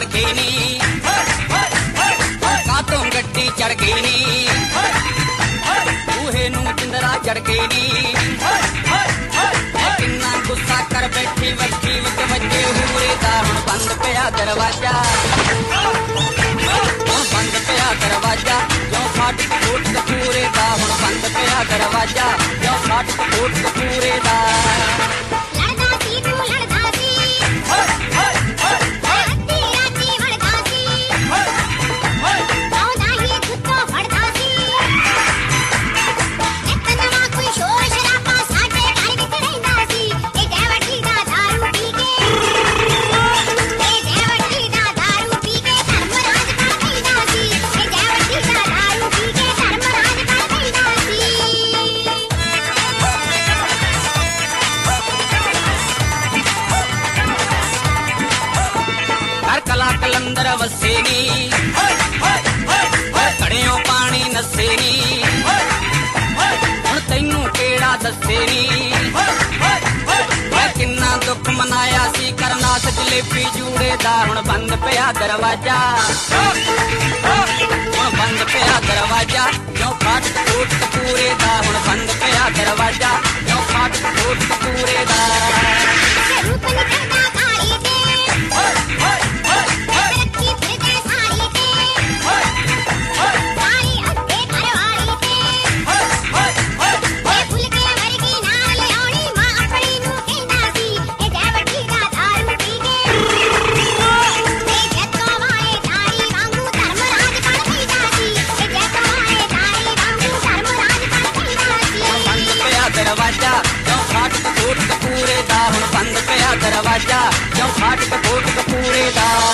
तड़के नी कातों गड्डी चढ़ गई नी बूहे नूं जिंदरा जड़ गई नी किन्ना गुस्सा कर बैठी वक्की विच वजे हूरे दा हुण बंद पिया दरवाजा बंद पिया दरवाजा क्यों फाटक कोट कपूरे दा हुण बंद पिया दरवाजा क्यों फाटक कोट कपूरे दा कलंदर वसे नी कड़ियों पानी नसे नी हुण तैनू केड़ा दसे नी किन्ना दुख मनाया सी करनाथ जलेबी जूड़े दा हुण बंद पिया दरवाजा हुण बंद पिया दरवाजा क्यों फाटक कोट कपूरे दा हुण बंद पिया दरवाजा क्यों फाटक कोट कपूरे दा दरवाजा क्यों फाटक कोट कपूरे दा हुण बंद पिया दरवाजा क्यों फाटक कोट कपूरे दा